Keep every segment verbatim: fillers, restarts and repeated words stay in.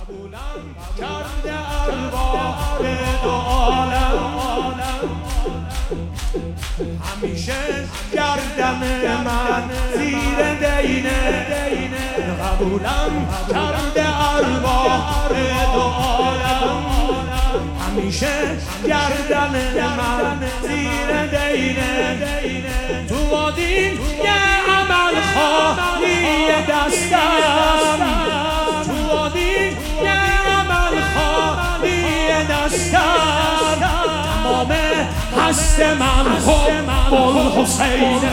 قبولم کرده ارواح دو عالم، همیشه گردن من زیر دینه، قبولم کرده ارواح دو عالم، همیشه گردن من زیر دینه. تو وادی یه عمل خواهی دستم، تو وادی یه عمل خواهی دستم، تمام هست من خب الحسین.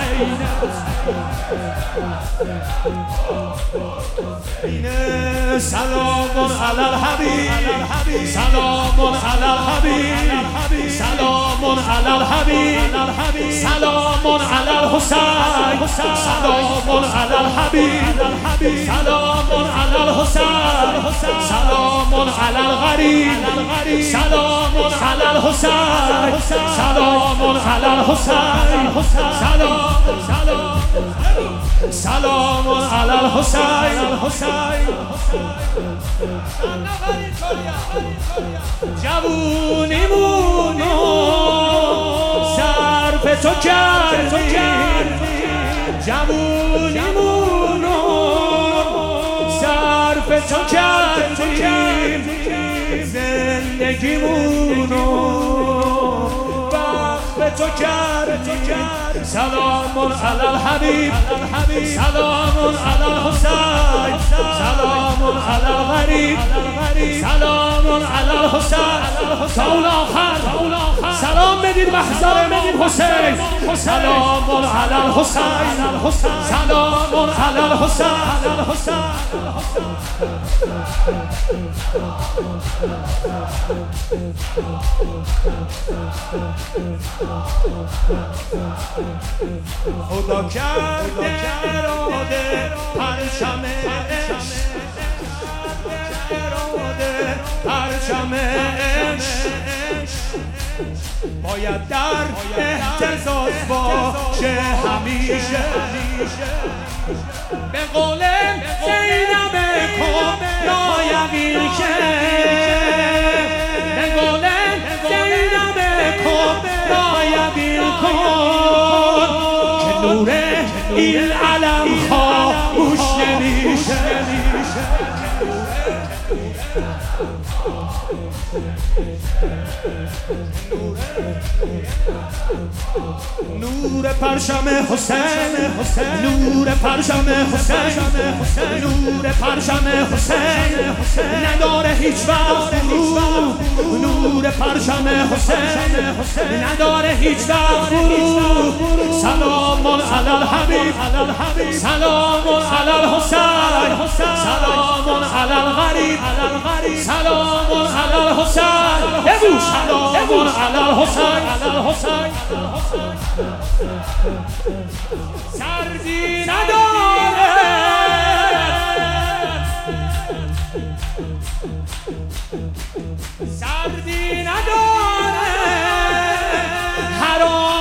سلام علی الحبیب، سلام علی الحبیب، سلام علی الحبیب، سلام علی الحسین، سلام علی الحبیب، سلام علی الحسین، سلام علی الغریب، سلام علی الحسین، سلام علی الحسین، سلام سلام سلام علی الحسین. جوونیمونو صرف تو کردی، جوونیمونو صرف تو کردی، زندگیمونو وقف تو کردی. سلام علی الحبیب، سلام علی الحسین، سلام علی الغریب، سلام علی الحسین. تا اون آخر سلام بدید محضر امام حسین. سلام علی الحسین، سلام علی الحسین. خدا کرده اراده پرچم عشق، اراده پرچم عشق باید در اهتزاز باشه همیشه. به قول زینب کبرا یقین که، به قول زینب کبرا یقین کن که نور این علم خاموش نمیشه. نور پرچم حسین، نور پرچم حسین، نور پرچم حسین نداره هیچ وقت فرو، نور پرچم حسین نداره هیچ وقت فرو. سلام علی الحبیب، سلام علی الحسین، سلام علی الغریب، سلام علی الحسین. بگو سلام علی الحسین. سردی نداره، سردی نداره، حرام